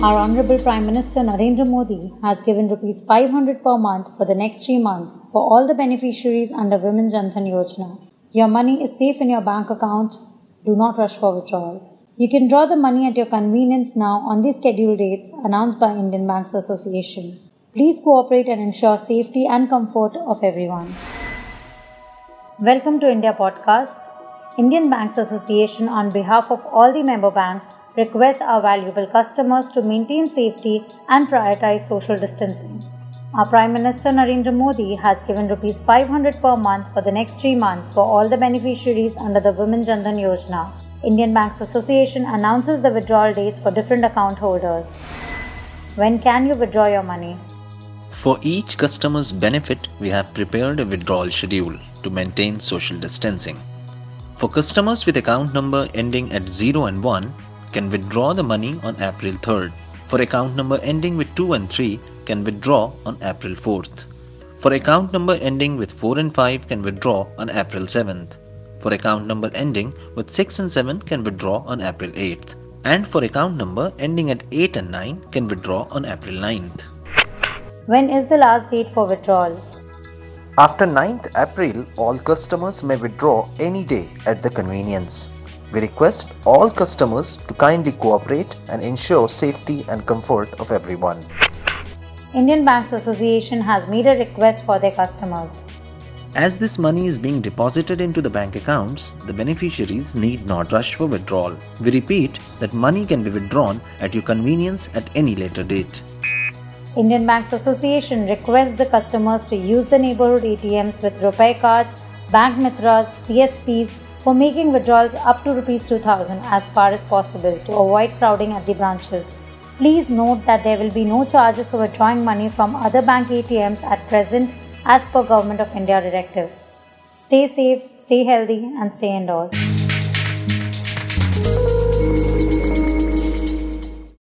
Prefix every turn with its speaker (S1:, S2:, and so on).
S1: Our Honorable Prime Minister Narendra Modi has given Rs 500 per month for the next 3 months for all the beneficiaries under Women Jan Dhan Yojana. Your money is safe in your bank account. Do not rush for withdrawal. You can draw the money at your convenience now on the scheduled dates announced by Indian Banks Association. Please cooperate and ensure safety and comfort of everyone. Welcome to India Podcast. Indian Banks Association, on behalf of all the member banks, requests our valuable customers to maintain safety and prioritize social distancing. Our Prime Minister Narendra Modi has given Rs 500 per month for the next 3 months for all the beneficiaries under the Women Jan Dhan Yojana. Indian Banks Association announces the withdrawal dates for different account holders. When can you withdraw your money?
S2: For each customer's benefit, we have prepared a withdrawal schedule to maintain social distancing. For customers with account number ending at 0 and 1, can withdraw the money on April 3rd. For account number ending with 2 and 3, can withdraw on April 4th. For account number ending with 4 and 5, can withdraw on April 7th. For account number ending with 6 and 7, can withdraw on April 8th. And for account number ending at 8 and 9, can withdraw on April 9th.
S1: When is the last date for withdrawal?
S3: After 9th April, all customers may withdraw any day at their convenience. We request all customers to kindly cooperate and ensure safety and comfort of everyone.
S1: Indian Banks Association has made a request for their customers.
S2: As this money is being deposited into the bank accounts, the beneficiaries need not rush for withdrawal. We repeat that money can be withdrawn at your convenience at any later date.
S1: Indian Banks Association requests the customers to use the neighborhood ATMs with RuPay cards, Bank Mitras, CSPs for making withdrawals up to Rs 2000 as far as possible to avoid crowding at the branches. Please note that there will be no charges for withdrawing money from other bank ATMs at present as per Government of India directives. Stay safe, stay healthy and stay indoors.